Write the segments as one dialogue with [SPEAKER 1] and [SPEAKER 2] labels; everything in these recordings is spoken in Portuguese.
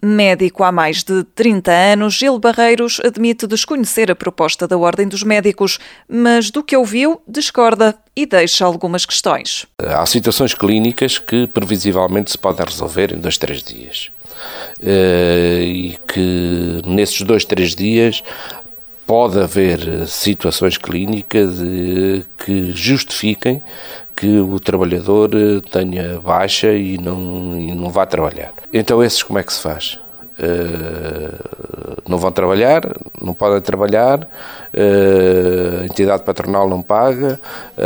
[SPEAKER 1] Médico há mais de 30 anos, Gil Barreiros admite desconhecer a proposta da Ordem dos Médicos, mas do que ouviu, discorda e deixa algumas questões.
[SPEAKER 2] Há situações clínicas que previsivelmente se podem resolver em 2, 3 dias. E que nesses 2, 3 dias pode haver situações clínicas que justifiquem que o trabalhador tenha baixa e não vá trabalhar. Então esses como é que se faz? Não vão trabalhar, não podem trabalhar, a entidade patronal não paga,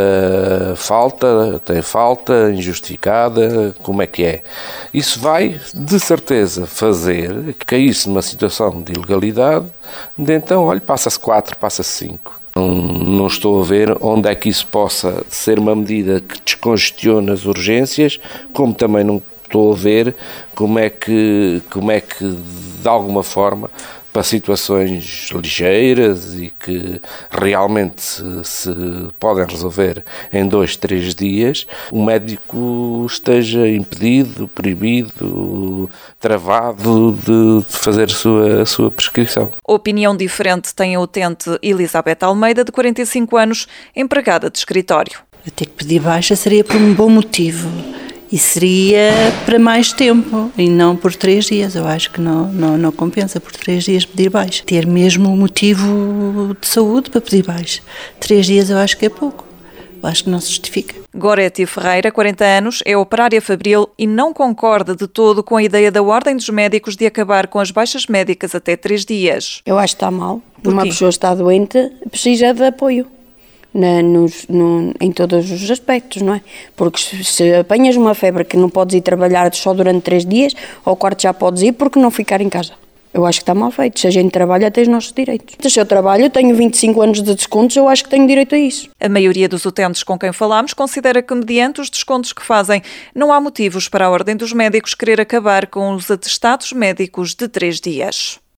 [SPEAKER 2] tem falta injustificada, como é que é? Isso vai, de certeza, fazer cair-se numa situação de ilegalidade, de então, olha, passa-se 4, passa-se 5. Não estou a ver onde é que isso possa ser uma medida que descongestiona as urgências, como também não estou a ver como é que de alguma forma, para situações ligeiras e que realmente se podem resolver em 2, 3 dias, o médico esteja impedido, proibido, travado de fazer a sua prescrição.
[SPEAKER 1] Opinião diferente tem a utente Elizabeth Almeida, de 45 anos, empregada de escritório.
[SPEAKER 3] Eu ter que pedir baixa seria por um bom motivo. E seria para mais tempo, e não por 3 dias. Eu acho que não compensa por 3 dias pedir baixa. Ter mesmo um motivo de saúde para pedir baixa. 3 dias eu acho que é pouco. Eu acho que não se justifica.
[SPEAKER 1] Goretti Ferreira, 40 anos, é operária fabril e não concorda de todo com a ideia da Ordem dos Médicos de acabar com as baixas médicas até 3 dias.
[SPEAKER 4] Eu acho que está mal.
[SPEAKER 1] Por
[SPEAKER 4] Uma
[SPEAKER 1] quê?
[SPEAKER 4] pessoa está doente, precisa de apoio. Em todos os aspectos, não é? Porque se apanhas uma febre que não podes ir trabalhar só durante 3 dias, ao quarto já podes ir porque não ficar em casa. Eu acho que está mal feito. Se a gente trabalha, tem os nossos direitos. Se eu trabalho, tenho 25 anos de descontos, eu acho que tenho direito a isso.
[SPEAKER 1] A maioria dos utentes com quem falamos considera que, mediante os descontos que fazem, não há motivos para a Ordem dos Médicos querer acabar com os atestados médicos de 3 dias.